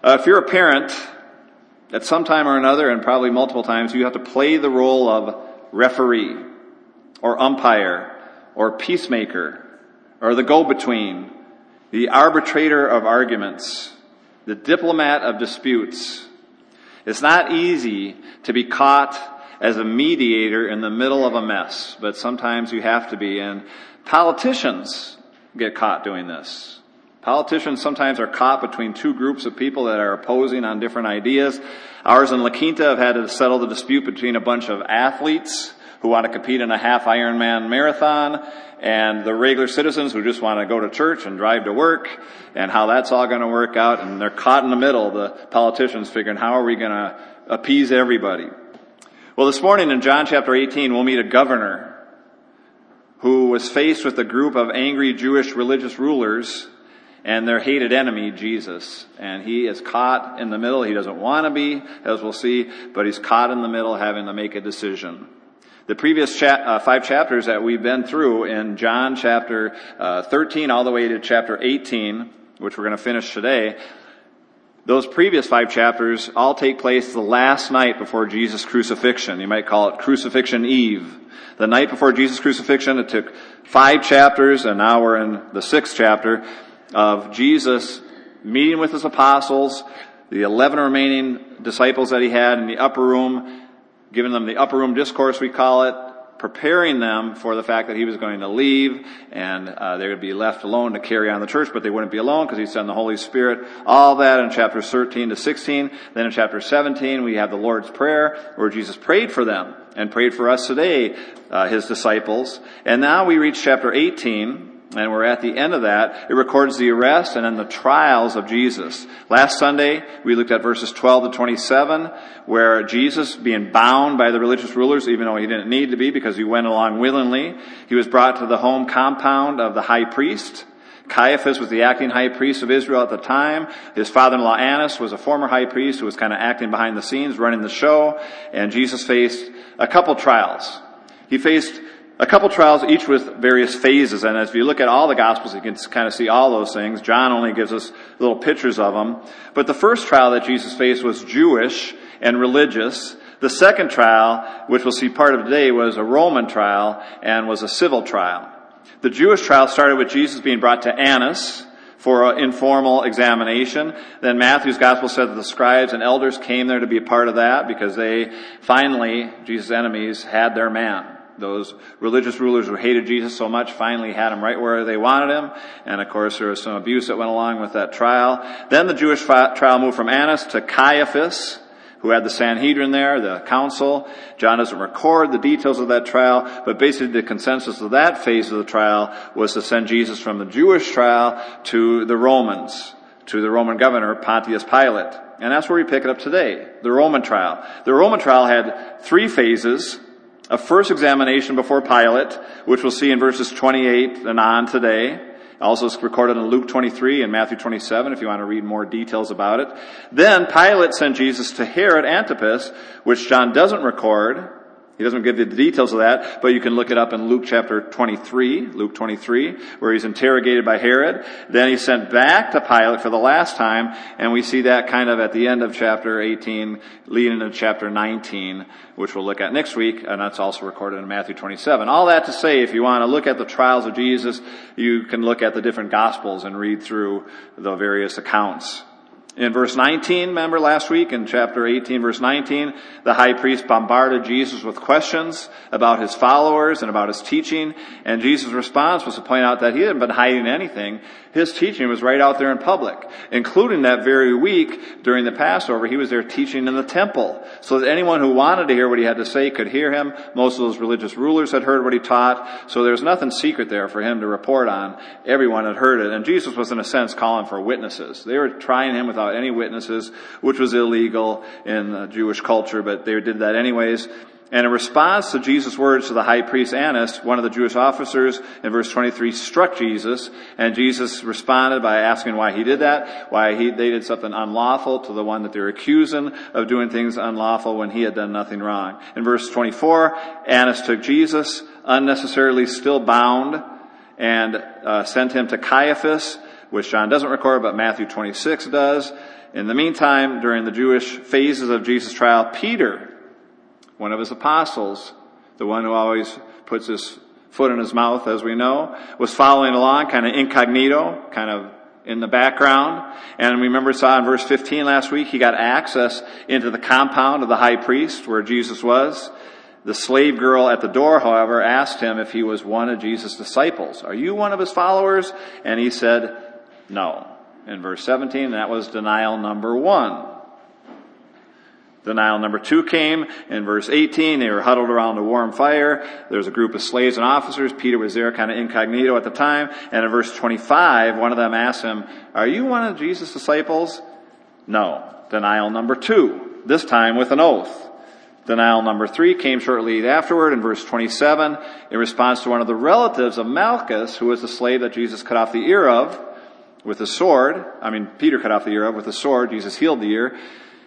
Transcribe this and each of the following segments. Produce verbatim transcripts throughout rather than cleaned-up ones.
Uh, if you're a parent, at some time or another, and probably multiple times, you have to play the role of referee, or umpire, or peacemaker, or the go-between, the arbitrator of arguments, the diplomat of disputes. It's not easy to be caught as a mediator in the middle of a mess, but sometimes you have to be, and politicians get caught doing this. Politicians sometimes are caught between two groups of people that are opposing on different ideas. Ours in La Quinta have had to settle the dispute between a bunch of athletes who want to compete in a half Ironman marathon and the regular citizens who just want to go to church and drive to work, and how that's all going to work out. And they're caught in the middle, the politicians, figuring how are we going to appease everybody. Well, this morning in John chapter eighteen, we'll meet a governor who was faced with a group of angry Jewish religious rulers and their hated enemy, Jesus. And he is caught in the middle. He doesn't want to be, as we'll see, but he's caught in the middle having to make a decision. The previous cha- uh, five chapters that we've been through in John chapter uh, thirteen all the way to chapter eighteen, which we're going to finish today, those previous five chapters all take place the last night before Jesus' crucifixion. You might call it Crucifixion Eve. The night before Jesus' crucifixion, it took five chapters, and now we're in the sixth chapter of Jesus meeting with his apostles, the eleven remaining disciples that he had in the upper room, giving them the upper room discourse, we call it, preparing them for the fact that he was going to leave, and uh, they would be left alone to carry on the church, but they wouldn't be alone because he'd send the Holy Spirit. All that in chapters thirteen to sixteen. Then in chapter seventeen, we have the Lord's Prayer, where Jesus prayed for them and prayed for us today, uh, his disciples. And now we reach chapter eighteen, and we're at the end of that. It records the arrest and then the trials of Jesus. Last Sunday, we looked at verses twelve to twenty-seven, where Jesus, being bound by the religious rulers, even though he didn't need to be because he went along willingly, he was brought to the home compound of the high priest. Caiaphas was the acting high priest of Israel at the time. His father-in-law Annas was a former high priest who was kind of acting behind the scenes, running the show. And Jesus faced a couple trials. He faced a couple trials, each with various phases. And as you look at all the Gospels, you can kind of see all those things. John only gives us little pictures of them. But the first trial that Jesus faced was Jewish and religious. The second trial, which we'll see part of today, was a Roman trial and was a civil trial. The Jewish trial started with Jesus being brought to Annas for an informal examination. Then Matthew's Gospel said that the scribes and elders came there to be a part of that because they finally, Jesus' enemies, had their man. Those religious rulers who hated Jesus so much finally had him right where they wanted him. And of course there was some abuse that went along with that trial. Then the Jewish trial moved from Annas to Caiaphas, who had the Sanhedrin there, the council. John doesn't record the details of that trial, but basically the consensus of that phase of the trial was to send Jesus from the Jewish trial to the Romans, to the Roman governor, Pontius Pilate. And that's where we pick it up today, the Roman trial. The Roman trial had three phases. A first examination before Pilate, which we'll see in verses twenty-eight and on today. Also it's recorded in Luke twenty-three and Matthew twenty-seven if you want to read more details about it. Then Pilate sent Jesus to Herod Antipas, which John doesn't record. He doesn't give you the details of that, but you can look it up in Luke chapter twenty-three, Luke twenty-three, where he's interrogated by Herod. Then he's sent back to Pilate for the last time, and we see that kind of at the end of chapter eighteen, leading into chapter nineteen, which we'll look at next week, and that's also recorded in Matthew twenty-seven. All that to say, if you want to look at the trials of Jesus, you can look at the different Gospels and read through the various accounts. In verse nineteen, remember last week in chapter eighteen, verse nineteen, the high priest bombarded Jesus with questions about his followers and about his teaching. And Jesus' response was to point out that he hadn't been hiding anything. His teaching was right out there in public, including that very week during the Passover. He was there teaching in the temple so that anyone who wanted to hear what he had to say could hear him. Most of those religious rulers had heard what he taught. So there was nothing secret there for him to report on. Everyone had heard it. And Jesus was, in a sense, calling for witnesses. They were trying him without any witnesses, which was illegal in the Jewish culture, but they did that anyways. And in response to Jesus' words to the high priest Annas, one of the Jewish officers in verse twenty-three struck Jesus, and Jesus responded by asking why he did that, why he they did something unlawful to the one that they were accusing of doing things unlawful when he had done nothing wrong. In verse twenty-four, Annas took Jesus, unnecessarily still bound, and uh, sent him to Caiaphas, which John doesn't record, but Matthew twenty-six does. In the meantime, during the Jewish phases of Jesus' trial, Peter, one of his apostles, the one who always puts his foot in his mouth, as we know, was following along, kind of incognito, kind of in the background. And remember, saw in verse fifteen last week, he got access into the compound of the high priest where Jesus was. The slave girl at the door, however, asked him if he was one of Jesus' disciples. Are you one of his followers? And he said, no. In verse seventeen, that was denial number one. Denial number two came in verse eighteen. They were huddled around a warm fire. There was a group of slaves and officers. Peter was there kind of incognito at the time. And in verse twenty-five, one of them asked him, are you one of Jesus' disciples? No. Denial number two, this time with an oath. Denial number three came shortly afterward in verse twenty-seven in response to one of the relatives of Malchus, who was the slave that Jesus cut off the ear of with a sword. I mean, Peter cut off the ear of with a sword. Jesus healed the ear.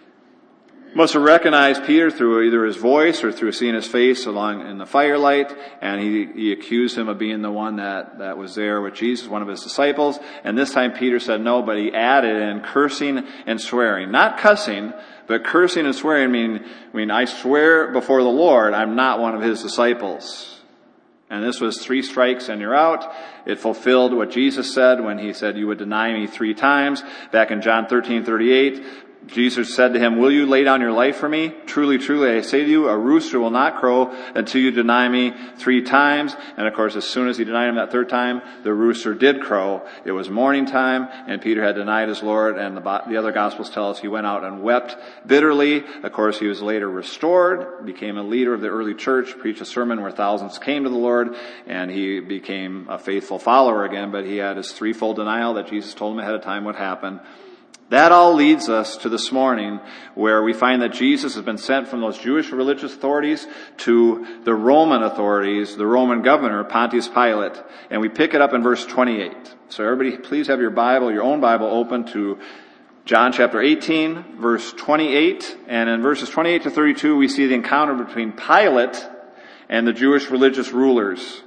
Must have recognized Peter through either his voice or through seeing his face along in the firelight, and he, he accused him of being the one that, that was there with Jesus, one of his disciples. And this time Peter said no, but he added in cursing and swearing. Not cussing, but cursing and swearing mean, I mean, I swear before the Lord I'm not one of his disciples. And this was three strikes and you're out. It fulfilled what Jesus said when he said, you would deny me three times. Back in John thirteen thirty-eight, Jesus said to him, will you lay down your life for me? Truly, truly, I say to you, a rooster will not crow until you deny me three times. And of course, as soon as he denied him that third time, the rooster did crow. It was morning time, and Peter had denied his Lord, and the, the other Gospels tell us he went out and wept bitterly. Of course, he was later restored, became a leader of the early church, preached a sermon where thousands came to the Lord, and he became a faithful follower again, but he had his threefold denial that Jesus told him ahead of time would happen. That all leads us to this morning, where we find that Jesus has been sent from those Jewish religious authorities to the Roman authorities, the Roman governor, Pontius Pilate. And we pick it up in verse twenty-eight. So everybody, please have your Bible, your own Bible open to John chapter eighteen, verse twenty-eight. And in verses twenty-eight to thirty-two, we see the encounter between Pilate and the Jewish religious rulers.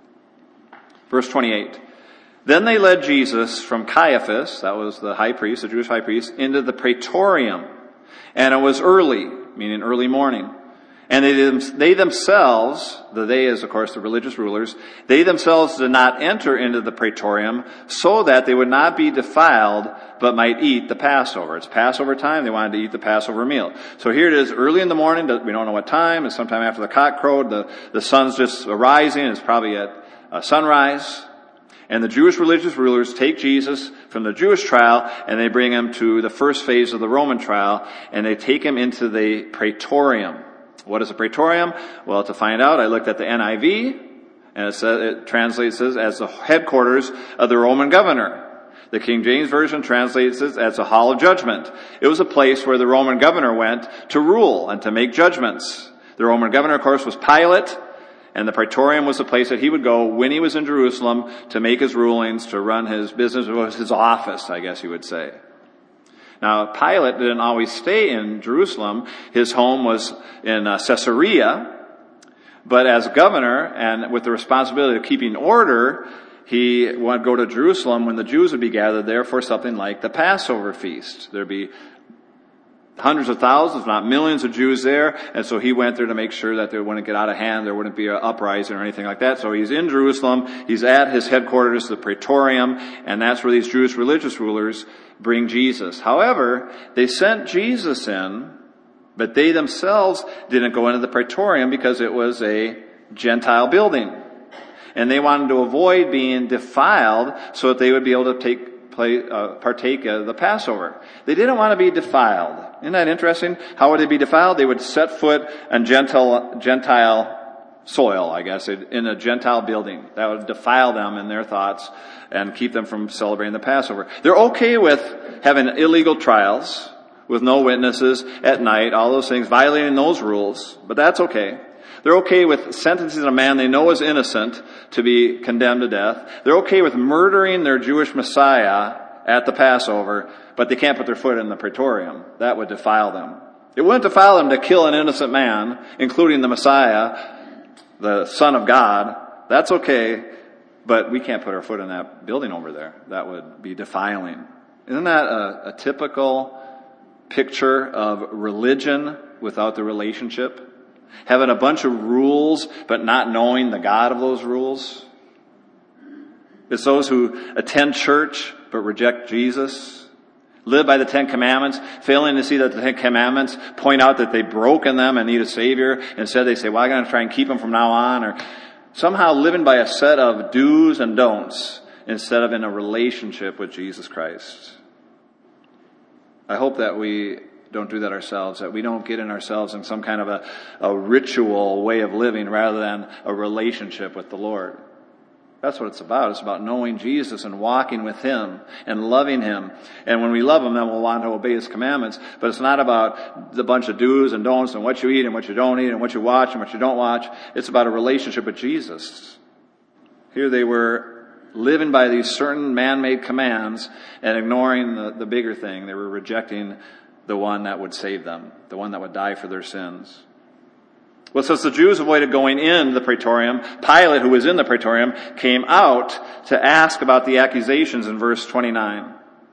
Verse twenty-eight. Then they led Jesus from Caiaphas, that was the high priest, the Jewish high priest, into the praetorium. And it was early, meaning early morning. And they, they themselves, the they is of course the religious rulers, they themselves did not enter into the praetorium so that they would not be defiled, but might eat the Passover. It's Passover time, they wanted to eat the Passover meal. So here it is, early in the morning, we don't know what time, it's sometime after the cock crowed, the, the sun's just rising, it's probably at uh, sunrise. And the Jewish religious rulers take Jesus from the Jewish trial and they bring him to the first phase of the Roman trial, and they take him into the praetorium. What is a praetorium? Well, to find out, I looked at the N I V, and it says, it translates it as the headquarters of the Roman governor. The King James Version translates it as a hall of judgment. It was a place where the Roman governor went to rule and to make judgments. The Roman governor, of course, was Pilate. And the praetorium was the place that he would go when he was in Jerusalem to make his rulings, to run his business. It was his office, I guess you would say. Now, Pilate didn't always stay in Jerusalem. His home was in uh, Caesarea. But as governor and with the responsibility of keeping order, he would go to Jerusalem when the Jews would be gathered there for something like the Passover feast. There'd be hundreds of thousands, if not millions of Jews there. And so he went there to make sure that they wouldn't get out of hand. There wouldn't be an uprising or anything like that. So he's in Jerusalem. He's at his headquarters, the praetorium. And that's where these Jewish religious rulers bring Jesus. However, they sent Jesus in, but they themselves didn't go into the praetorium because it was a Gentile building. And they wanted to avoid being defiled so that they would be able to take Play, uh, partake of the Passover. They didn't want to be defiled. Isn't that interesting? How would they be defiled? They would set foot on Gentile, Gentile soil, I guess, in a Gentile building. That would defile them in their thoughts and keep them from celebrating the Passover. They're okay with having illegal trials with no witnesses at night, all those things, violating those rules, but that's okay. They're okay with sentencing a man they know is innocent to be condemned to death. They're okay with murdering their Jewish Messiah at the Passover, but they can't put their foot in the praetorium. That would defile them. It wouldn't defile them to kill an innocent man, including the Messiah, the Son of God. That's okay. But we can't put our foot in that building over there. That would be defiling. Isn't that a, a typical picture of religion without the relationship? Having a bunch of rules, but not knowing the God of those rules. It's those who attend church, but reject Jesus. Live by the Ten Commandments, failing to see that the Ten Commandments point out that they've broken them and need a Savior. Instead they say, well, I'm going to try and keep them from now on. Or somehow living by a set of do's and don'ts instead of in a relationship with Jesus Christ. I hope that we don't do that ourselves, that we don't get in ourselves in some kind of a, a ritual way of living rather than a relationship with the Lord. That's what it's about. It's about knowing Jesus and walking with Him and loving Him. And when we love Him, then we'll want to obey His commandments. But it's not about the bunch of do's and don'ts and what you eat and what you don't eat and what you watch and what you don't watch. It's about a relationship with Jesus. Here they were living by these certain man-made commands and ignoring the, the bigger thing. They were rejecting the one that would save them, the one that would die for their sins. Well, since the Jews avoided going in the praetorium, Pilate, who was in the praetorium, came out to ask about the accusations in verse twenty-nine.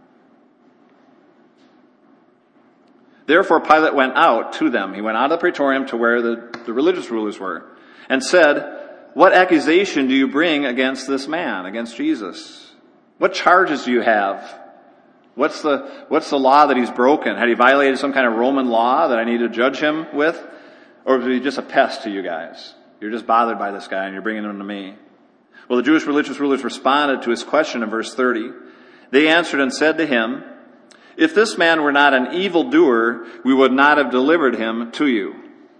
Therefore Pilate went out to them. He went out of the praetorium to where the, the religious rulers were and said, what accusation do you bring against this man, against Jesus? What charges do you have? What's the, what's the law that he's broken? Had he violated some kind of Roman law that I need to judge him with? Or is he just a pest to you guys? You're just bothered by this guy and you're bringing him to me. Well, the Jewish religious rulers responded to his question in verse thirty. They answered and said to him, if this man were not an evildoer, we would not have delivered him to you.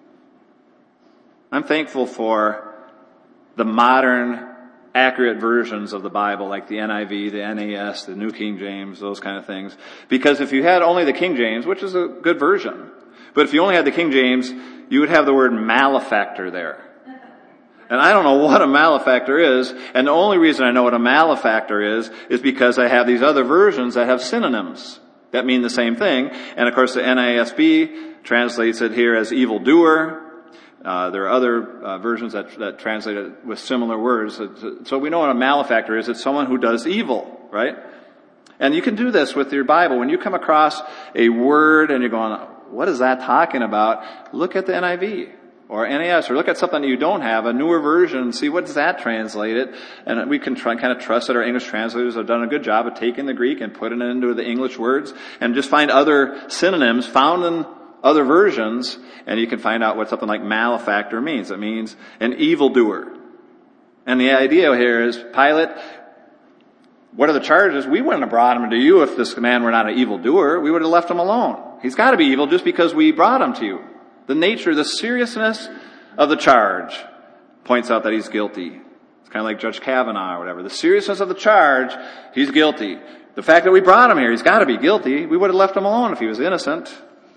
I'm thankful for the modern, accurate versions of the Bible, like the N I V, the N A S, the New King James, those kind of things. Because if you had only the King James, which is a good version, but if you only had the King James, you would have the word malefactor there. And I don't know what a malefactor is, and the only reason I know what a malefactor is, is because I have these other versions that have synonyms that mean the same thing. And of course the N A S B translates it here as evildoer. Uh, there are other uh, versions that, that translate it with similar words. So we know what a malefactor is. It's someone who does evil, right? And you can do this with your Bible. When you come across a word and you're going, what is that talking about? Look at the N I V or N A S, or look at something that you don't have, a newer version, and see what does that translate it. And we can try, kind of trust that our English translators have done a good job of taking the Greek and putting it into the English words, and just find other synonyms found in other versions, and you can find out what something like malefactor means. It means an evildoer. And the idea here is, Pilate, what are the charges? We wouldn't have brought him to you if this man were not an evildoer. We would have left him alone. He's got to be evil just because we brought him to you. The nature, the seriousness of the charge points out that he's guilty. It's kind of like Judge Kavanaugh or whatever. The seriousness of the charge, he's guilty. The fact that we brought him here, he's got to be guilty. We would have left him alone if he was innocent.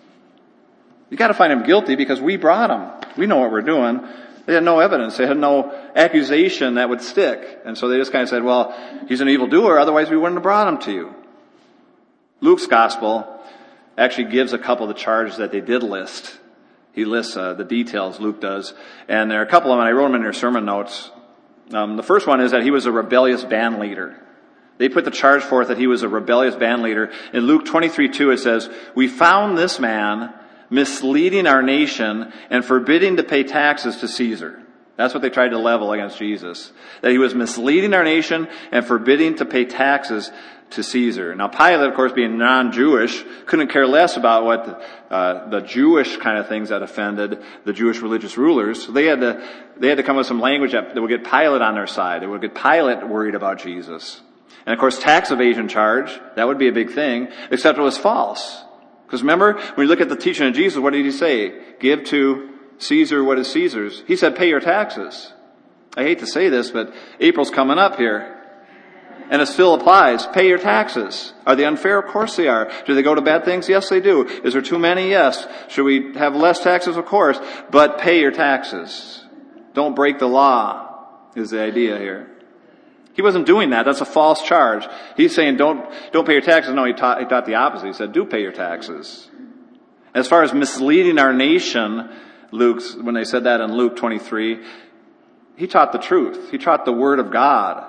You got to find him guilty because we brought him. We know what we're doing. They had no evidence. They had no accusation that would stick. And so they just kind of said, well, he's an evildoer, otherwise we wouldn't have brought him to you. Luke's gospel actually gives a couple of the charges that they did list. He lists uh, the details, Luke does. And there are a couple of them, and I wrote them in your sermon notes. Um, the first one is that he was a rebellious band leader. They put the charge forth that he was a rebellious band leader. In Luke twenty-three two it says, we found this man misleading our nation and forbidding to pay taxes to Caesar. That's what they tried to level against Jesus. That he was misleading our nation and forbidding to pay taxes to Caesar. Now Pilate, of course, being non-Jewish, couldn't care less about what the, uh, the Jewish kind of things that offended the Jewish religious rulers. So they had to, they had to come with some language that, that would get Pilate on their side. It would get Pilate worried about Jesus. And of course, tax evasion charge, that would be a big thing, except it was false. Because remember, when you look at the teaching of Jesus, what did he say? Give to Caesar what is Caesar's. He said, pay your taxes. I hate to say this, but April's coming up here. And it still applies. Pay your taxes. Are they unfair? Of course they are. Do they go to bad things? Yes, they do. Is there too many? Yes. Should we have less taxes? Of course. But pay your taxes. Don't break the law, is the idea here. He wasn't doing that. That's a false charge. He's saying don't, don't pay your taxes. No, he taught, he taught the opposite. He said, do pay your taxes. As far as misleading our nation, Luke's, when they said that in Luke twenty-three, he taught the truth. He taught the Word of God.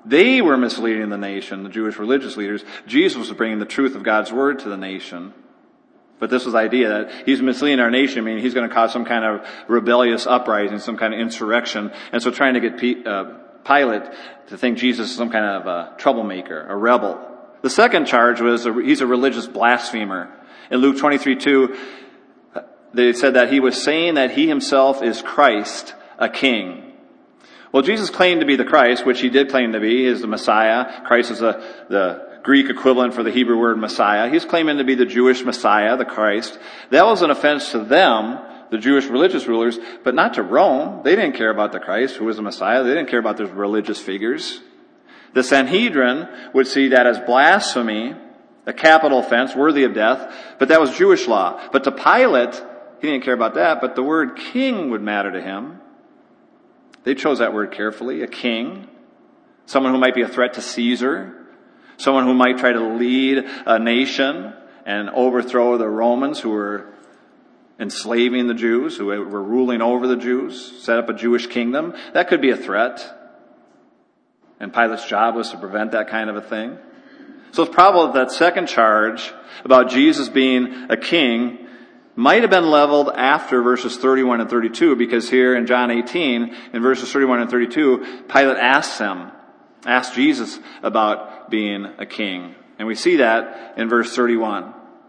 They were misleading the nation, the Jewish religious leaders. Jesus was bringing the truth of God's word to the nation. But this was the idea that he's misleading our nation, meaning he's going to cause some kind of rebellious uprising, some kind of insurrection. And so trying to get P- uh, Pilate to think Jesus is some kind of a troublemaker, a rebel. The second charge was a, he's a religious blasphemer. In Luke twenty-three two, they said that he was saying that he himself is Christ, a king. Well, Jesus claimed to be the Christ, which he did claim to be. He is the Messiah. Christ is a, the Greek equivalent for the Hebrew word Messiah. He's claiming to be the Jewish Messiah, the Christ. That was an offense to them, the Jewish religious rulers, but not to Rome. They didn't care about the Christ, who was the Messiah. They didn't care about those religious figures. The Sanhedrin would see that as blasphemy, a capital offense worthy of death, but that was Jewish law. But to Pilate, he didn't care about that, but the word king would matter to him. They chose that word carefully, a king, someone who might be a threat to Caesar, someone who might try to lead a nation and overthrow the Romans who were enslaving the Jews, who were ruling over the Jews, set up a Jewish kingdom. That could be a threat. And Pilate's job was to prevent that kind of a thing. So it's probable that second charge about Jesus being a king might have been leveled after verses thirty-one and thirty-two, because here in John eighteen, in verses thirty-one and thirty-two, Pilate asks him, asks Jesus about being a king. And we see that in verse thirty-one.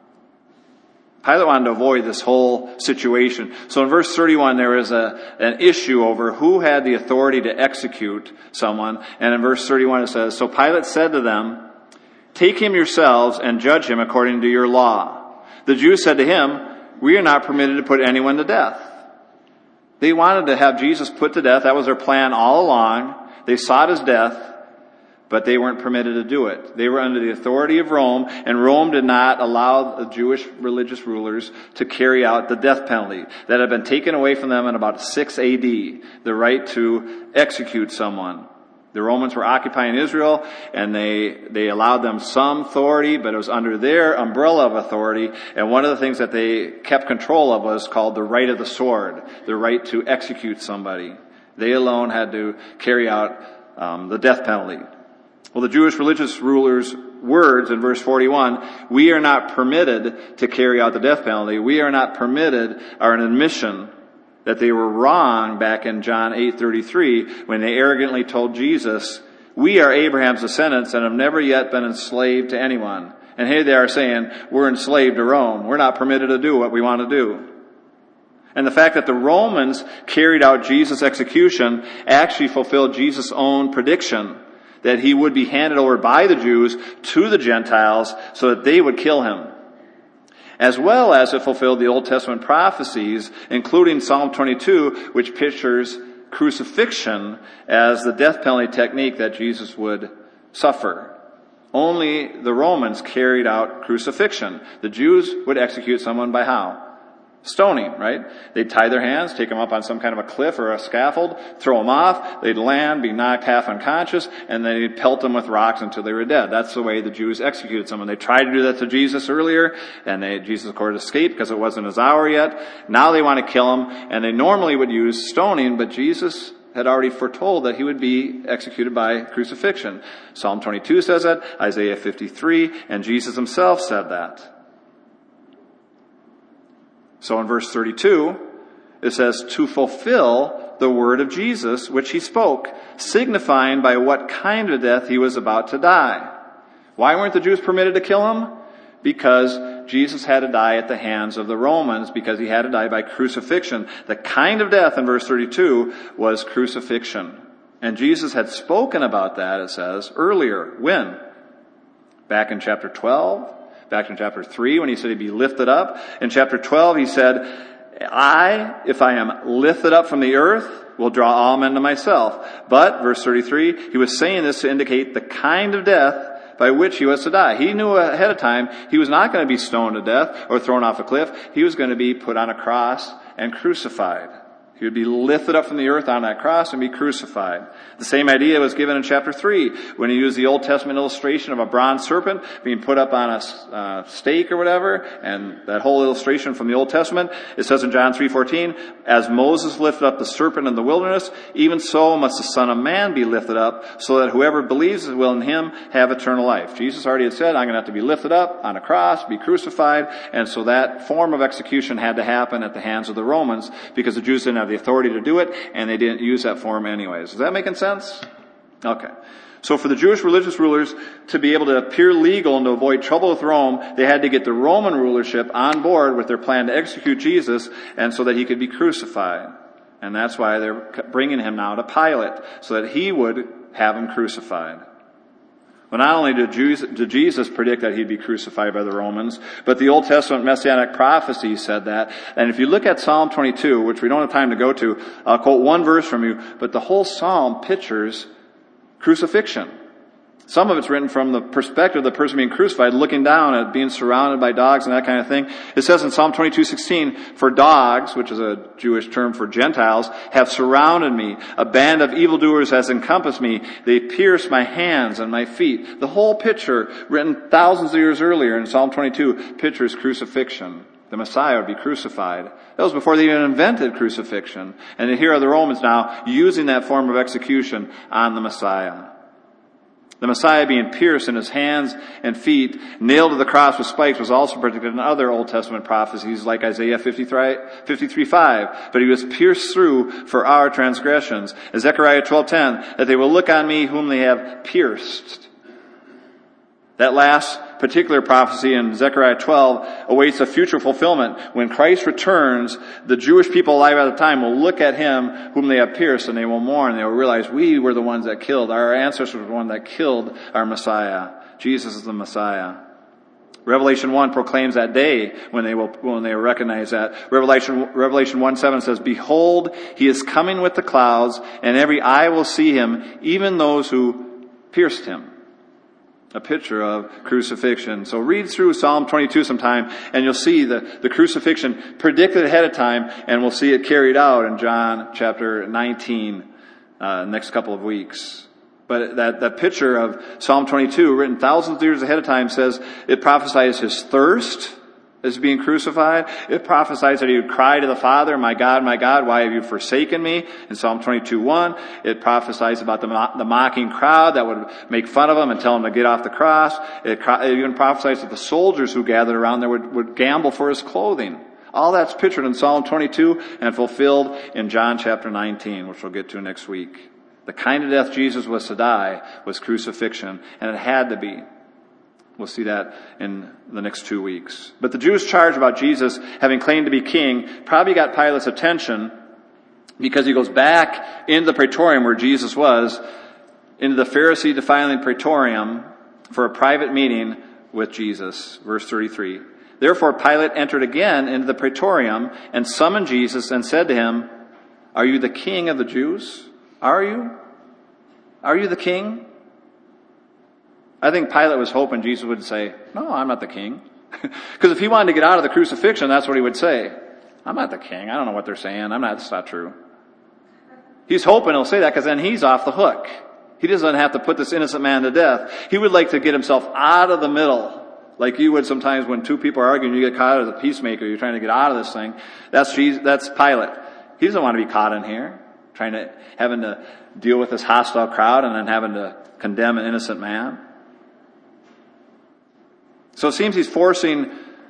Pilate wanted to avoid this whole situation. So in verse thirty-one, there is a, an issue over who had the authority to execute someone. And in verse thirty-one it says, "So Pilate said to them, 'Take him yourselves and judge him according to your law.' The Jews said to him, 'We are not permitted to put anyone to death.'" They wanted to have Jesus put to death. That was their plan all along. They sought his death, but they weren't permitted to do it. They were under the authority of Rome, and Rome did not allow the Jewish religious rulers to carry out the death penalty that had been taken away from them in about six A D, the right to execute someone. The Romans were occupying Israel, and they, they allowed them some authority, but it was under their umbrella of authority. And one of the things that they kept control of was called the right of the sword, the right to execute somebody. They alone had to carry out um, the death penalty. Well, the Jewish religious rulers' words in verse forty-one, "We are not permitted to carry out the death penalty. We are not permitted," are an admission that they were wrong back in John eight thirty-three when they arrogantly told Jesus, "We are Abraham's descendants and have never yet been enslaved to anyone." And here they are saying, "We're enslaved to Rome. We're not permitted to do what we want to do." And the fact that the Romans carried out Jesus' execution actually fulfilled Jesus' own prediction that he would be handed over by the Jews to the Gentiles so that they would kill him. As well as it fulfilled the Old Testament prophecies, including Psalm twenty-two, which pictures crucifixion as the death penalty technique that Jesus would suffer. Only the Romans carried out crucifixion. The Jews would execute someone by how? Stoning, right? They'd tie their hands, take them up on some kind of a cliff or a scaffold, throw them off, they'd land, be knocked half unconscious, and then they'd pelt them with rocks until they were dead. That's the way the Jews executed someone. They tried to do that to Jesus earlier, and they, Jesus, of course, escaped because it wasn't his hour yet. Now they want to kill him, and they normally would use stoning, but Jesus had already foretold that he would be executed by crucifixion. Psalm twenty-two says that, Isaiah fifty-three, and Jesus himself said that. So in verse thirty-two, it says, "To fulfill the word of Jesus, which he spoke, signifying by what kind of death he was about to die." Why weren't the Jews permitted to kill him? Because Jesus had to die at the hands of the Romans, because he had to die by crucifixion. The kind of death in verse thirty-two was crucifixion. And Jesus had spoken about that, it says, earlier. When? Back in chapter twelve. Back in chapter three, when he said he'd be lifted up. In chapter twelve, he said, "I, if I am lifted up from the earth, will draw all men to myself." But, verse thirty-three, he was saying this to indicate the kind of death by which he was to die. He knew ahead of time he was not going to be stoned to death or thrown off a cliff. He was going to be put on a cross and crucified. He would be lifted up from the earth on that cross and be crucified. The same idea was given in chapter three when he used the Old Testament illustration of a bronze serpent being put up on a uh, stake or whatever, and that whole illustration from the Old Testament. It says in John three fourteen, as Moses lifted up the serpent in the wilderness, even so must the Son of Man be lifted up, so that whoever believes will in him have eternal life. Jesus already had said, I'm going to have to be lifted up on a cross, be crucified, and so that form of execution had to happen at the hands of the Romans because the Jews didn't have the authority to do it, and they didn't use that form anyways. Is that making sense? Okay. So for the Jewish religious rulers to be able to appear legal and to avoid trouble with Rome, they had to get the Roman rulership on board with their plan to execute Jesus, and so that he could be crucified. And that's why they're bringing him now to Pilate, so that he would have him crucified. Well, not only did Jesus predict that he'd be crucified by the Romans, but the Old Testament Messianic prophecy said that. And if you look at Psalm twenty-two, which we don't have time to go to, I'll quote one verse from you, but the whole psalm pictures crucifixion. Some of it's written from the perspective of the person being crucified, looking down at being surrounded by dogs and that kind of thing. It says in Psalm twenty-two sixteen, for dogs, which is a Jewish term for Gentiles, have surrounded me. A band of evildoers has encompassed me. They pierce my hands and my feet. The whole picture, written thousands of years earlier in Psalm twenty-two, pictures crucifixion. The Messiah would be crucified. That was before they even invented crucifixion. And here are the Romans now using that form of execution on the Messiah. The Messiah being pierced in his hands and feet, nailed to the cross with spikes, was also predicted in other Old Testament prophecies like Isaiah fifty-three five. But he was pierced through for our transgressions. As Zechariah twelve ten, that they will look on me whom they have pierced. That last particular prophecy in Zechariah twelve awaits a future fulfillment. When Christ returns, the Jewish people alive at the time will look at him whom they have pierced, and they will mourn. They will realize we were the ones that killed. Our ancestors were the ones that killed our Messiah. Jesus is the Messiah. Revelation one proclaims that day when they will when they will recognize that. Revelation Revelation one seven says, behold, he is coming with the clouds, and every eye will see him, even those who pierced him. A picture of crucifixion. So read through Psalm twenty-two sometime, and you'll see the, the crucifixion predicted ahead of time, and we'll see it carried out in John chapter nineteen, uh, next couple of weeks. But that, that picture of Psalm twenty-two, written thousands of years ahead of time, says it prophesies his thirst as being crucified. It prophesies that he would cry to the Father, my God, my God, why have you forsaken me? In Psalm twenty-two one, it prophesies about the, the mocking crowd that would make fun of him and tell him to get off the cross. It, it even prophesies that the soldiers who gathered around there would, would gamble for his clothing. All that's pictured in Psalm twenty-two and fulfilled in John chapter nineteen, which we'll get to next week. The kind of death Jesus was to die was crucifixion, and it had to be. We'll see that in the next two weeks. But the Jews' charge about Jesus having claimed to be king probably got Pilate's attention because he goes back into the praetorium where Jesus was, into the Pharisee defiling praetorium for a private meeting with Jesus. Verse thirty-three. Therefore Pilate entered again into the praetorium and summoned Jesus and said to him, are you the king of the Jews? Are you? Are you the king? I think Pilate was hoping Jesus would say, no, I'm not the king. Because if he wanted to get out of the crucifixion, that's what he would say. I'm not the king. I don't know what they're saying. I'm not, that's not true. He's hoping he'll say that because then he's off the hook. He doesn't have to put this innocent man to death. He would like to get himself out of the middle. Like you would sometimes when two people are arguing, you get caught as a peacemaker. You're trying to get out of this thing. That's Jesus, that's Pilate. He doesn't want to be caught in here. Trying to, having to deal with this hostile crowd and then having to condemn an innocent man. So it seems he's forcing,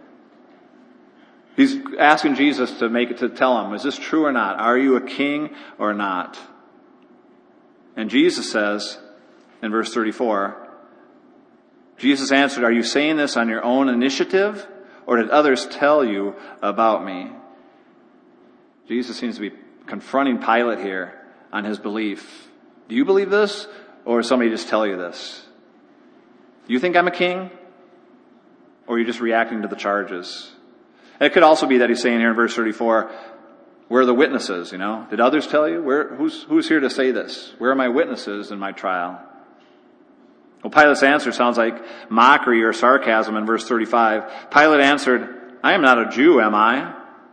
he's asking Jesus to make it, to tell him, is this true or not? Are you a king or not? And Jesus says, in verse thirty-four, Jesus answered, are you saying this on your own initiative, or did others tell you about me? Jesus seems to be confronting Pilate here on his belief. Do you believe this, or did somebody just tell you this? Do you think I'm a king? Or are you just reacting to the charges? And it could also be that he's saying here in verse thirty-four, where are the witnesses, you know? Did others tell you? Where, who's, who's here to say this? Where are my witnesses in my trial? Well, Pilate's answer sounds like mockery or sarcasm in verse thirty-five. Pilate answered, I am not a Jew, am I?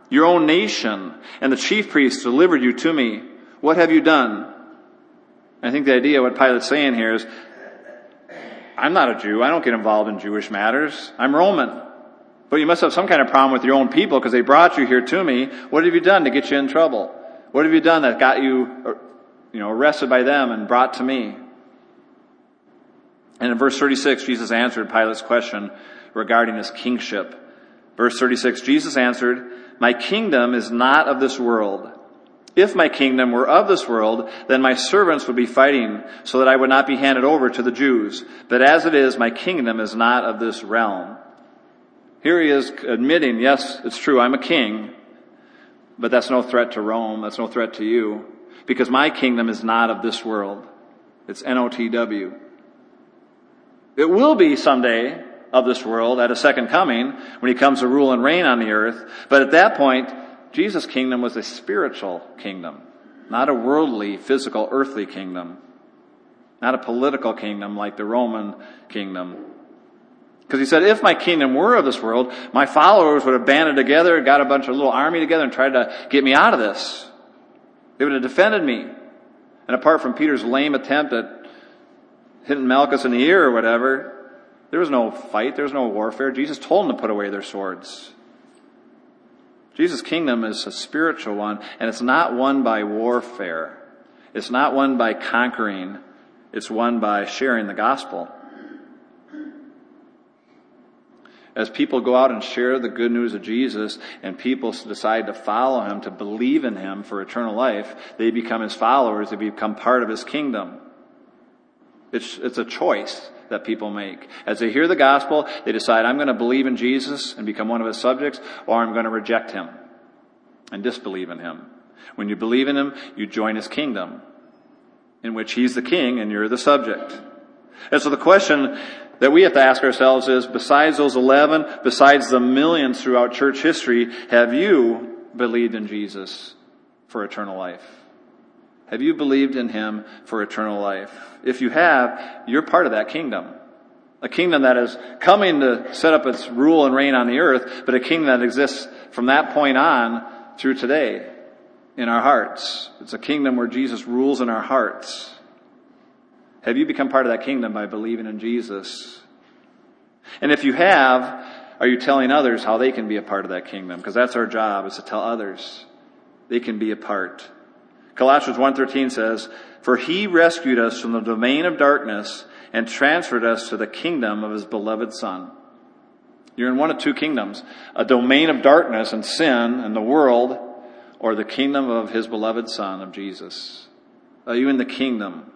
Your own nation and the chief priests delivered you to me. What have you done? I think the idea, what Pilate's saying here is, I'm not a Jew. I don't get involved in Jewish matters. I'm Roman. But you must have some kind of problem with your own people because they brought you here to me. What have you done to get you in trouble? What have you done that got you, you know, arrested by them and brought to me? And in verse thirty-six, Jesus answered Pilate's question regarding his kingship. Verse thirty-six, Jesus answered, my kingdom is not of this world. If my kingdom were of this world, then my servants would be fighting so that I would not be handed over to the Jews. But as it is, my kingdom is not of this realm. Here he is admitting, yes, it's true, I'm a king, but that's no threat to Rome. That's no threat to you, because my kingdom is not of this world. It's N O T W. It will be someday of this world at a second coming when he comes to rule and reign on the earth. But at that point, Jesus' kingdom was a spiritual kingdom, not a worldly, physical, earthly kingdom, not a political kingdom like the Roman kingdom. Because he said, if my kingdom were of this world, my followers would have banded together, got a bunch of little army together and tried to get me out of this. They would have defended me. And apart from Peter's lame attempt at hitting Malchus in the ear or whatever, there was no fight, there was no warfare. Jesus told them to put away their swords. Jesus' kingdom is a spiritual one, and it's not won by warfare. It's not won by conquering. It's won by sharing the gospel. As people go out and share the good news of Jesus and people decide to follow him, to believe in him for eternal life, they become his followers. They become part of his kingdom. It's, it's a choice that people make. As they hear the gospel, they decide, I'm going to believe in Jesus and become one of his subjects, or I'm going to reject him and disbelieve in him. When you believe in him, you join his kingdom, in which he's the king and you're the subject. And so the question that we have to ask ourselves is, besides those eleven, besides the millions throughout church history, have you believed in Jesus for eternal life? Have you believed in him for eternal life? If you have, you're part of that kingdom. A kingdom that is coming to set up its rule and reign on the earth, but a kingdom that exists from that point on through today in our hearts. It's a kingdom where Jesus rules in our hearts. Have you become part of that kingdom by believing in Jesus? And if you have, are you telling others how they can be a part of that kingdom? Because that's our job, is to tell others they can be a part. Colossians one thirteen says, for he rescued us from the domain of darkness and transferred us to the kingdom of his beloved Son. You're in one of two kingdoms, a domain of darkness and sin and the world, or the kingdom of his beloved Son, of Jesus. Are you in the kingdom?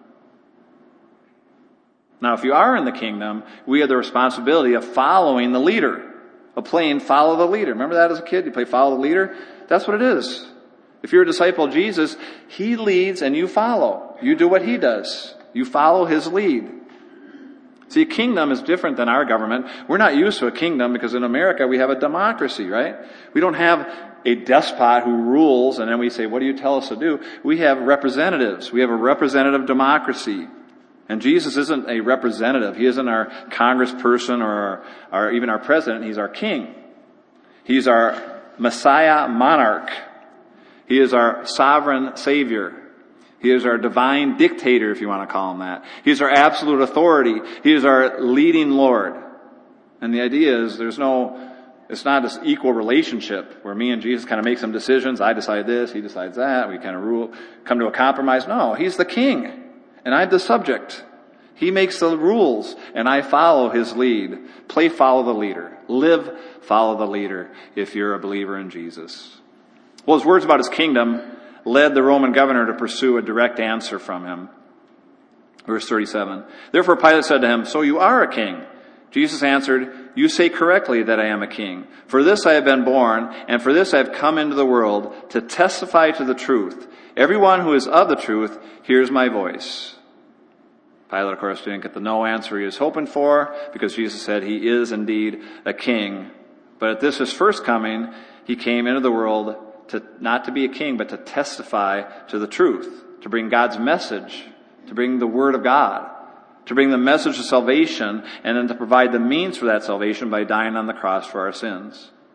Now, if you are in the kingdom, we have the responsibility of following the leader, of playing follow the leader. Remember that as a kid? You play follow the leader? That's what it is. If you're a disciple of Jesus, he leads and you follow. You do what he does. You follow his lead. See, a kingdom is different than our government. We're not used to a kingdom because in America we have a democracy, right? We don't have a despot who rules and then we say, what do you tell us to do? We have representatives. We have a representative democracy. And Jesus isn't a representative. He isn't our congressperson or our, our, even our president. He's our king. He's our Messiah monarch. He is our sovereign savior. He is our divine dictator, if you want to call him that. He's our absolute authority. He is our leading Lord. And the idea is there's no, it's not this equal relationship where me and Jesus kind of make some decisions. I decide this, he decides that. We kind of rule, come to a compromise. No, he's the king. And I'm the subject. He makes the rules, and I follow his lead. Play follow the leader. Live follow the leader if you're a believer in Jesus. Well, his words about his kingdom led the Roman governor to pursue a direct answer from him. Verse thirty-seven. Therefore Pilate said to him, so you are a king. Jesus answered, you say correctly that I am a king. For this I have been born, and for this I have come into the world, to testify to the truth. Everyone who is of the truth hears my voice. Pilate, of course, didn't get the no answer he was hoping for, because Jesus said he is indeed a king. But at this, his first coming, he came into the world to not to be a king, but to testify to the truth, to bring God's message, to bring the word of God, to bring the message of salvation, and then to provide the means for that salvation by dying on the cross for our sins.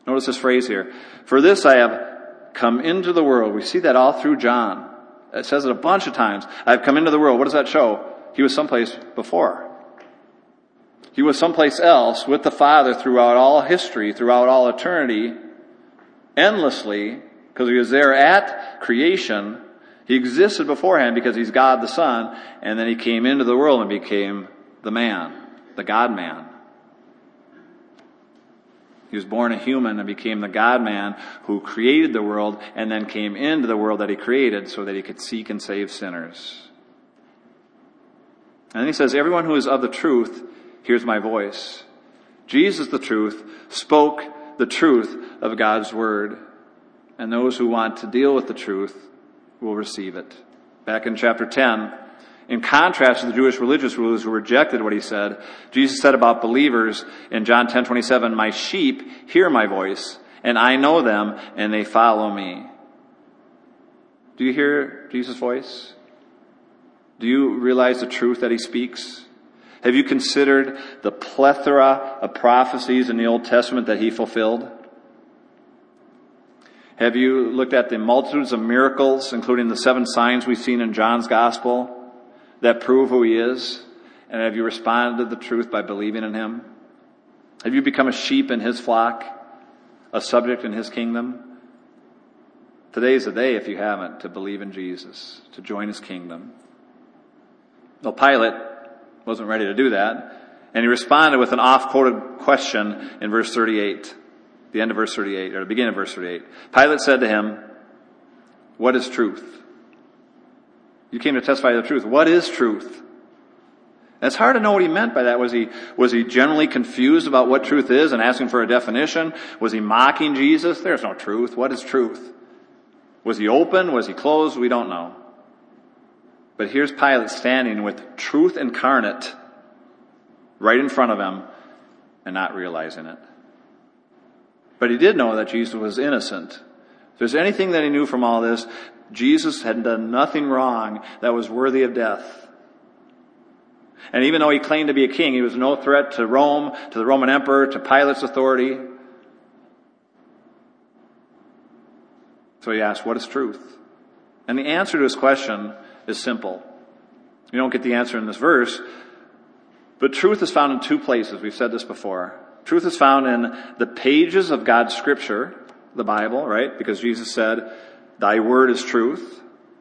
Notice this phrase here. For this I have come into the world. We see that all through John. It says it a bunch of times. I've come into the world. What does that show? He was someplace before. He was someplace else with the Father throughout all history, throughout all eternity, endlessly, because he was there at creation. He existed beforehand because he's God the Son, and then he came into the world and became the man, the God-man. He was born a human and became the God-man who created the world and then came into the world that he created so that he could seek and save sinners. And then he says, everyone who is of the truth hears my voice. Jesus, the truth, spoke the truth of God's word. And those who want to deal with the truth will receive it. Back in chapter ten, in contrast to the Jewish religious rulers who rejected what he said, Jesus said about believers in John ten twenty-seven, my sheep hear my voice, and I know them, and they follow me. Do you hear Jesus' voice? Do you realize the truth that he speaks? Have you considered the plethora of prophecies in the Old Testament that he fulfilled? Have you looked at the multitudes of miracles, including the seven signs we've seen in John's Gospel, that prove who he is? And have you responded to the truth by believing in him? Have you become a sheep in his flock, a subject in his kingdom? Today's the day, if you haven't, to believe in Jesus, to join his kingdom. Well, Pilate wasn't ready to do that, and he responded with an off-quoted question in verse thirty-eight, the end of verse thirty-eight, or the beginning of verse thirty-eight. Pilate said to him, what is truth? You came to testify the truth. What is truth? And it's hard to know what he meant by that. Was he, was he generally confused about what truth is and asking for a definition? Was he mocking Jesus? There's no truth. What is truth? Was he open? Was he closed? We don't know. But here's Pilate standing with truth incarnate right in front of him and not realizing it. But he did know that Jesus was innocent. If there's anything that he knew from all this, Jesus had done nothing wrong that was worthy of death. And even though he claimed to be a king, he was no threat to Rome, to the Roman emperor, to Pilate's authority. So he asked, what is truth? And the answer to his question is simple. You don't get the answer in this verse, but truth is found in two places. We've said this before. Truth is found in the pages of God's Scripture, the Bible, right? Because Jesus said, thy word is truth,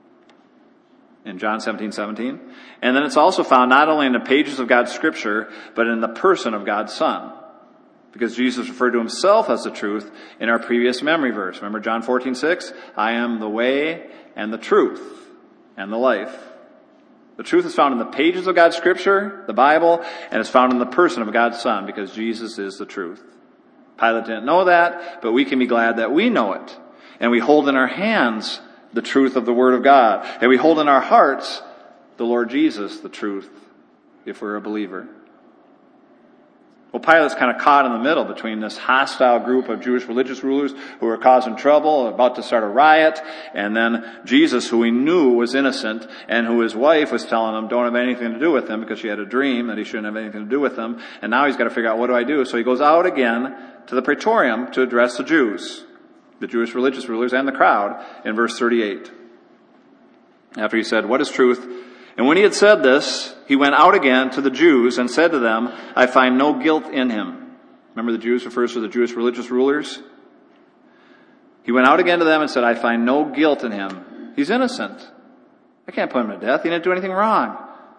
in John seventeen seventeen. And then it's also found not only in the pages of God's Scripture, but in the person of God's Son. Because Jesus referred to himself as the truth in our previous memory verse. Remember John fourteen six? I am the way and the truth and the life. The truth is found in the pages of God's Scripture, the Bible, and it's found in the person of God's Son, because Jesus is the truth. Pilate didn't know that, but we can be glad that we know it. And we hold in our hands the truth of the Word of God. And we hold in our hearts the Lord Jesus, the truth, if we're a believer. Well, Pilate's kind of caught in the middle between this hostile group of Jewish religious rulers who were causing trouble, about to start a riot, and then Jesus, who he knew was innocent, and who his wife was telling him don't have anything to do with him because she had a dream that he shouldn't have anything to do with him. And now he's got to figure out, what do I do? So he goes out again to the Praetorium to address the Jews, the Jewish religious rulers and the crowd, in verse thirty-eight. After he said, what is truth? And when he had said this, he went out again to the Jews and said to them, I find no guilt in him. Remember, the Jews refers to the Jewish religious rulers. He went out again to them and said, I find no guilt in him. He's innocent. I can't put him to death. He didn't do anything wrong.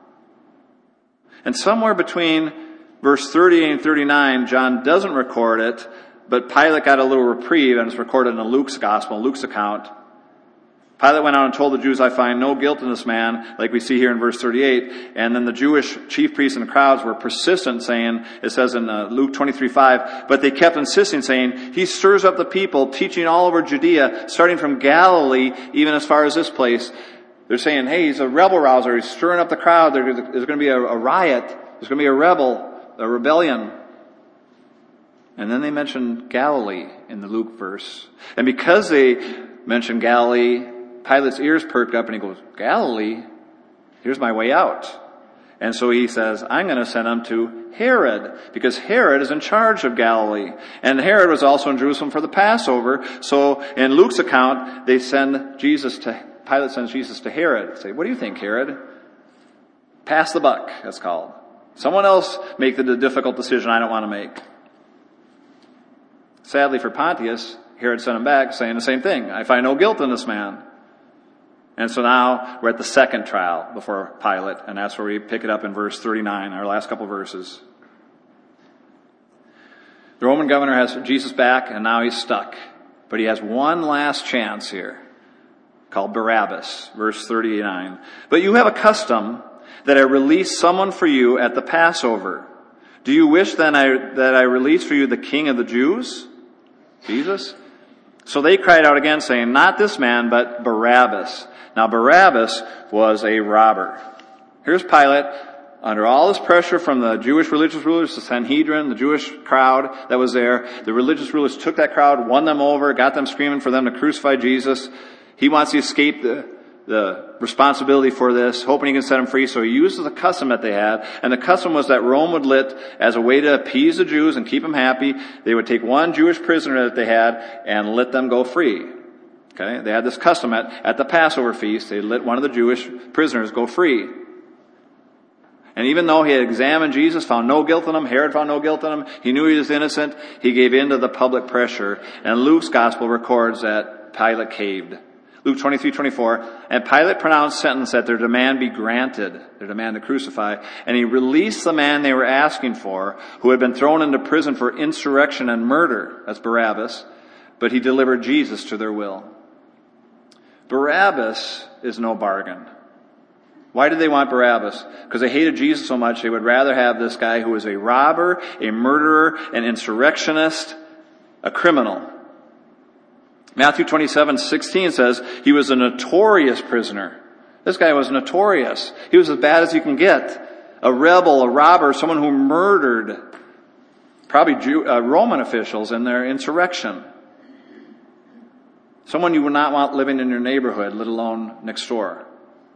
And somewhere between verse thirty-eight and thirty-nine, John doesn't record it, but Pilate got a little reprieve, and it's recorded in Luke's gospel, Luke's account. Pilate went out and told the Jews, I find no guilt in this man, like we see here in verse thirty-eight. And then the Jewish chief priests and the crowds were persistent, saying, it says in uh, Luke twenty-three five, but they kept insisting, saying, he stirs up the people, teaching all over Judea, starting from Galilee, even as far as this place. They're saying, hey, he's a rebel rouser. He's stirring up the crowd. There's going to be a, a riot. There's going to be a rebel, a rebellion. And then they mention Galilee in the Luke verse. And because they mention Galilee, Pilate's ears perked up and he goes, Galilee? Here's my way out. And so he says, I'm going to send him to Herod, because Herod is in charge of Galilee. And Herod was also in Jerusalem for the Passover. So in Luke's account, they send Jesus to, Pilate sends Jesus to Herod. Say, what do you think, Herod? Pass the buck, that's called. Someone else make the difficult decision I don't want to make. Sadly for Pontius, Herod sent him back saying the same thing. I find no guilt in this man. And so now we're at the second trial before Pilate, and that's where we pick it up in verse thirty-nine, our last couple verses. The Roman governor has Jesus back, and now he's stuck. But he has one last chance here, called Barabbas, verse thirty-nine. But you have a custom that I release someone for you at the Passover. Do you wish then I, that I release for you the King of the Jews? Jesus? So they cried out again, saying, not this man, but Barabbas. Now Barabbas was a robber. Here's Pilate, under all this pressure from the Jewish religious rulers, the Sanhedrin, the Jewish crowd that was there. The religious rulers took that crowd, won them over, got them screaming for them to crucify Jesus. He wants to escape the, the responsibility for this, hoping he can set him free. So he uses a custom that they had. And the custom was that Rome would let, as a way to appease the Jews and keep them happy, they would take one Jewish prisoner that they had and let them go free. Okay, they had this custom at, at the Passover feast. They let one of the Jewish prisoners go free. And even though he had examined Jesus, found no guilt in him, Herod found no guilt in him, he knew he was innocent, he gave in to the public pressure. And Luke's gospel records that Pilate caved. Luke twenty-three twenty-four, and Pilate pronounced sentence that their demand be granted, their demand to crucify, and he released the man they were asking for, who had been thrown into prison for insurrection and murder, that's Barabbas, but he delivered Jesus to their will. Barabbas is no bargain. Why did they want Barabbas? Because they hated Jesus so much, they would rather have this guy who was a robber, a murderer, an insurrectionist, a criminal. Matthew twenty-seven sixteen says he was a notorious prisoner. This guy was notorious. He was as bad as you can get. A rebel, a robber, someone who murdered probably Jew, uh, Roman officials in their insurrection. Someone you would not want living in your neighborhood, let alone next door.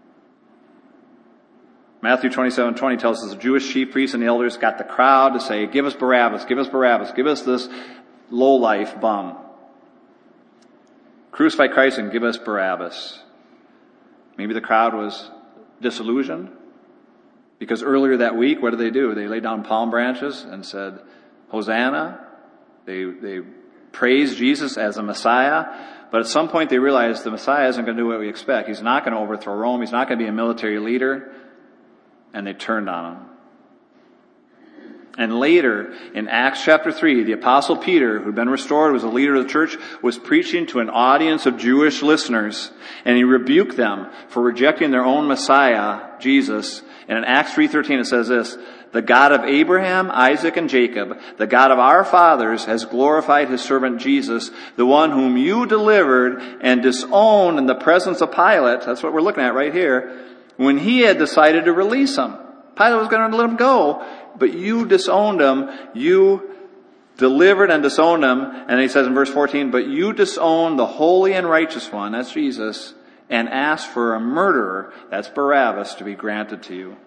Matthew twenty-seven twenty tells us the Jewish chief priests and the elders got the crowd to say, give us Barabbas, give us Barabbas, give us this lowlife bum. Crucify Christ and give us Barabbas. Maybe the crowd was disillusioned, because earlier that week, what did they do? They laid down palm branches and said, Hosanna. They, they praised Jesus as a Messiah. But at some point they realized the Messiah isn't going to do what we expect. He's not going to overthrow Rome. He's not going to be a military leader. And they turned on him. And later, in Acts chapter three, the Apostle Peter, who'd been restored, was a leader of the church, was preaching to an audience of Jewish listeners. And he rebuked them for rejecting their own Messiah, Jesus. And in Acts three thirteen it says this, the God of Abraham, Isaac, and Jacob, the God of our fathers, has glorified his servant Jesus, the one whom you delivered and disowned in the presence of Pilate. That's what we're looking at right here. When he had decided to release him. Pilate was going to let him go, but you disowned him. You delivered and disowned him. And he says in verse fourteen, but you disowned the holy and righteous one, that's Jesus, and asked for a murderer, that's Barabbas, to be granted to you.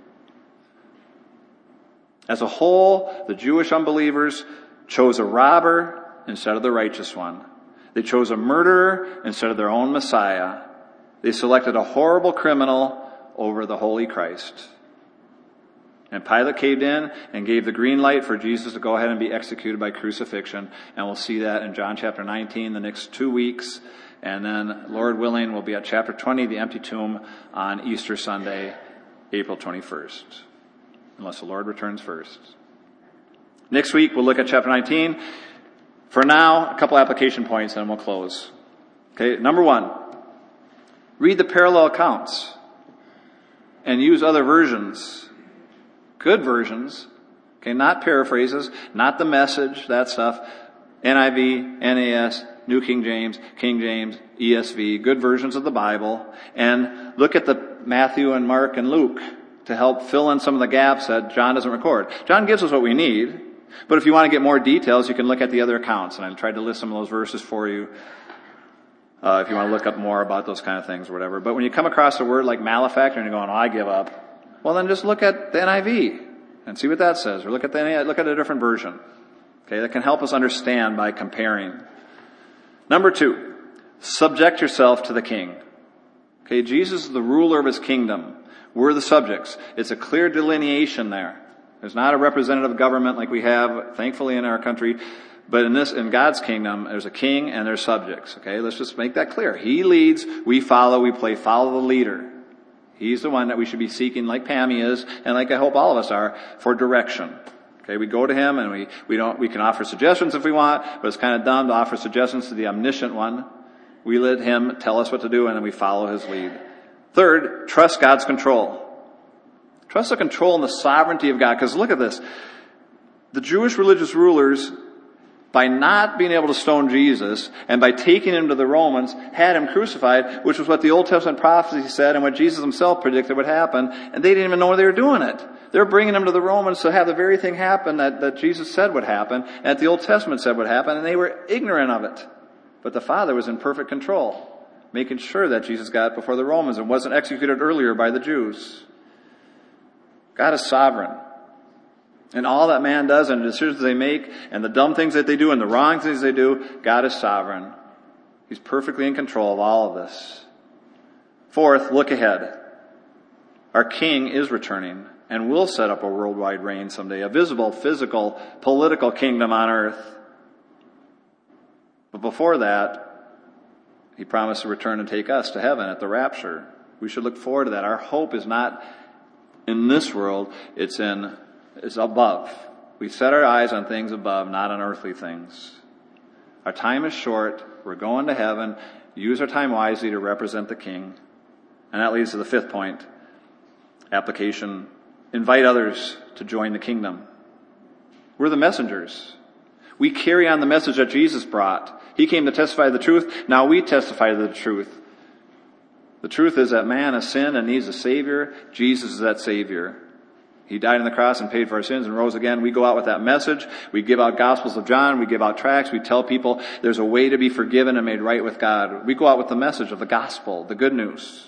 As a whole, the Jewish unbelievers chose a robber instead of the righteous one. They chose a murderer instead of their own Messiah. They selected a horrible criminal over the holy Christ. And Pilate caved in and gave the green light for Jesus to go ahead and be executed by crucifixion. And we'll see that in John chapter nineteen the next two weeks. And then, Lord willing, we'll be at chapter twenty, the empty tomb, on Easter Sunday, April twenty-first. Unless the Lord returns first. Next week, we'll look at chapter nineteen. For now, a couple application points and we'll close. Okay, number one, read the parallel accounts and use other versions. Good versions. Okay, not paraphrases, not the Message, that stuff. N I V, N A S, New King James, King James, E S V, good versions of the Bible. And look at the Matthew and Mark and Luke to help fill in some of the gaps that John doesn't record. John gives us what we need, but if you want to get more details, you can look at the other accounts. And I tried to list some of those verses for you. Uh, if you want to look up more about those kind of things or whatever. But when you come across a word like malefactor and you're going, oh, I give up. Well, then just look at the N I V and see what that says, or look at the look at a different version. Okay, that can help us understand by comparing. Number two, subject yourself to the king. Okay, Jesus is the ruler of his kingdom. We're the subjects. It's a clear delineation there. There's not a representative government like we have, thankfully, in our country. But in this, in God's kingdom, there's a king and there's subjects. Okay, let's just make that clear. He leads, we follow, we play follow the leader. He's the one that we should be seeking, like Pammy is, and like I hope all of us are, for direction. Okay, we go to him and we, we don't, we can offer suggestions if we want, but it's kind of dumb to offer suggestions to the omniscient one. We let him tell us what to do and then we follow his lead. Third, trust God's control. Trust the control and the sovereignty of God. Because look at this. The Jewish religious rulers, by not being able to stone Jesus and by taking him to the Romans, had him crucified, which was what the Old Testament prophecy said and what Jesus himself predicted would happen, and they didn't even know they were doing it. They're bringing him to the Romans to have the very thing happen that, that Jesus said would happen, and that the Old Testament said would happen, and they were ignorant of it. But the Father was in perfect control, making sure that Jesus got before the Romans and wasn't executed earlier by the Jews. God is sovereign. And all that man does and the decisions they make and the dumb things that they do and the wrong things they do, God is sovereign. He's perfectly in control of all of this. Fourth, look ahead. Our King is returning and will set up a worldwide reign someday, a visible, physical, political kingdom on earth. But before that, he promised to return and take us to heaven at the rapture. We should look forward to that. Our hope is not in this world, it's in It's above. We set our eyes on things above, not on earthly things. Our time is short. We're going to heaven. Use our time wisely to represent the King. And that leads to the fifth point. Application. Invite others to join the kingdom. We're the messengers. We carry on the message that Jesus brought. He came to testify to the truth. Now we testify to the truth. The truth is that man has sinned and needs a Savior. Jesus is that Savior. He died on the cross and paid for our sins and rose again. We go out with that message. We give out Gospels of John. We give out tracts. We tell people there's a way to be forgiven and made right with God. We go out with the message of the gospel, the good news.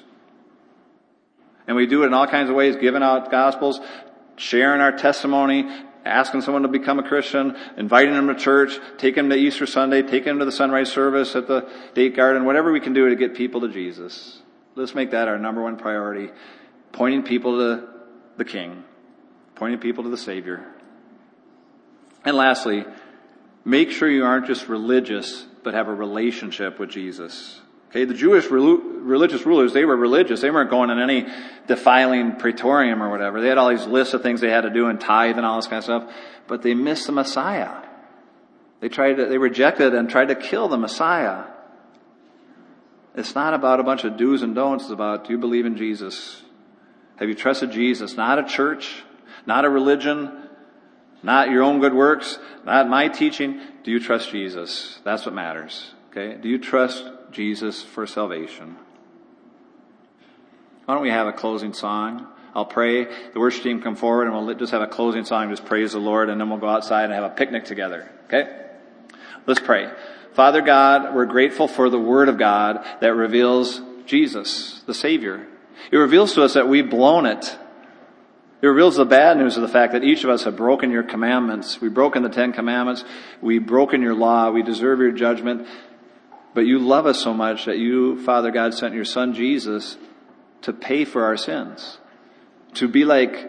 And we do it in all kinds of ways, giving out Gospels, sharing our testimony, asking someone to become a Christian, inviting them to church, taking them to Easter Sunday, taking them to the sunrise service at the Date Garden, whatever we can do to get people to Jesus. Let's make that our number one priority, pointing people to the King. Pointing people to the Savior. And lastly, make sure you aren't just religious, but have a relationship with Jesus. Okay, the Jewish religious rulers, they were religious. They weren't going in any defiling praetorium or whatever. They had all these lists of things they had to do and tithe and all this kind of stuff. But they missed the Messiah. They tried to, they rejected and tried to kill the Messiah. It's not about a bunch of do's and don'ts. It's about, do you believe in Jesus? Have you trusted Jesus? Not a church. Not a religion, not your own good works, not my teaching. Do you trust Jesus? That's what matters. Okay? Do you trust Jesus for salvation? Why don't we have a closing song? I'll pray. The worship team come forward and we'll just have a closing song. Just praise the Lord and then we'll go outside and have a picnic together. Okay? Let's pray. Father God, we're grateful for the Word of God that reveals Jesus, the Savior. It reveals to us that we've blown it. It reveals the bad news of the fact that each of us have broken your commandments. We've broken the Ten Commandments. We've broken your law. We deserve your judgment. But you love us so much that you, Father God, sent your Son Jesus to pay for our sins. To be like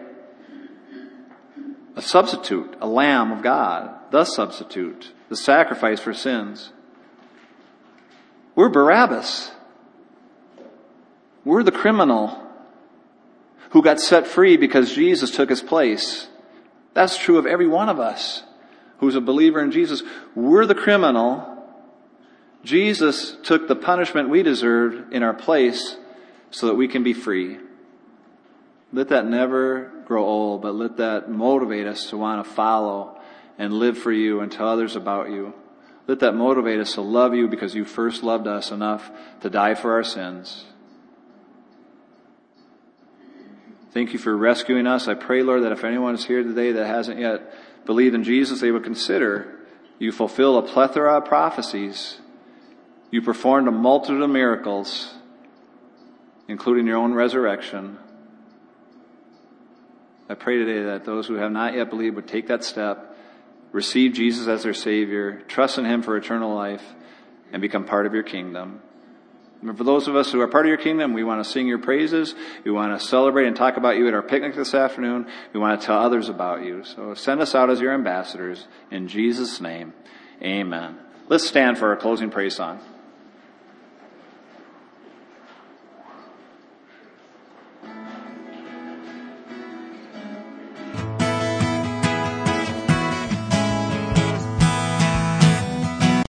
a substitute, a lamb of God, the substitute, the sacrifice for sins. We're Barabbas. We're the criminal who got set free because Jesus took his place. That's true of every one of us who's a believer in Jesus. We're the criminal. Jesus took the punishment we deserved in our place so that we can be free. Let that never grow old, but let that motivate us to want to follow and live for you and tell others about you. Let that motivate us to love you because you first loved us enough to die for our sins. Thank you for rescuing us. I pray, Lord, that if anyone is here today that hasn't yet believed in Jesus, they would consider you fulfill a plethora of prophecies. You performed a multitude of miracles, including your own resurrection. I pray today that those who have not yet believed would take that step, receive Jesus as their Savior, trust in Him for eternal life, and become part of your kingdom. And for those of us who are part of your kingdom, we want to sing your praises. We want to celebrate and talk about you at our picnic this afternoon. We want to tell others about you. So send us out as your ambassadors. In Jesus' name, amen. Let's stand for our closing praise song.